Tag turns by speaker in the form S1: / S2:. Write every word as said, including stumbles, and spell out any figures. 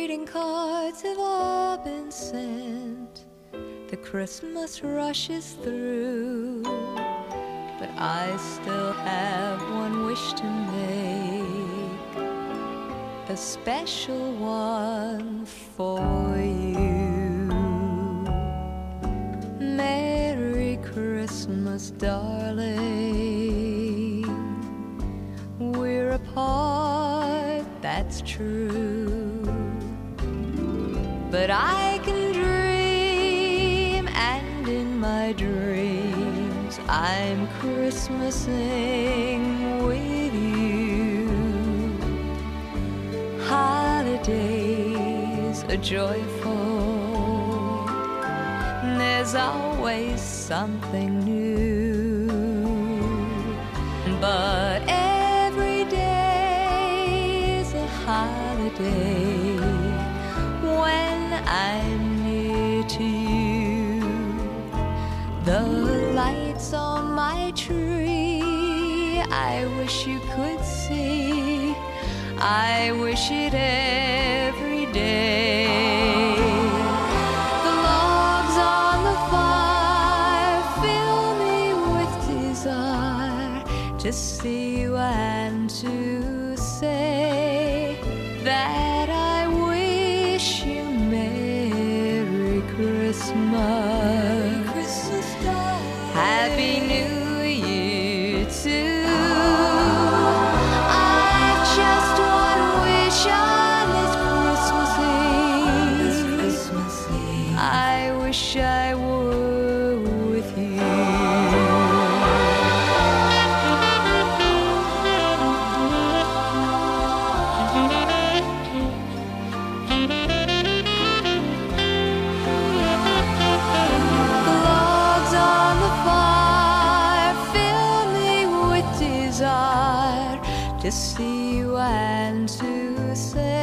S1: greeting cards have all been sent. The Christmas rush is through, but I still have one wish to make, a special one for you. Merry Christmas, darling. We're apart, that's true, but I can dream, and in my dreams I'm Christmasing with you. Holidays are joyful, there's always something new, but every day is a holiday when I'm near to you. The lights on my tree, I wish you could see, I wish it every day. The logs on the fire fill me with desire to see you and to say that I wish you Merry Christmas. Christmas, darling. Happy New Year too. I've just one wish on this Christmas Eve. This Christmas Eve. I wish I were with you. To see you and to say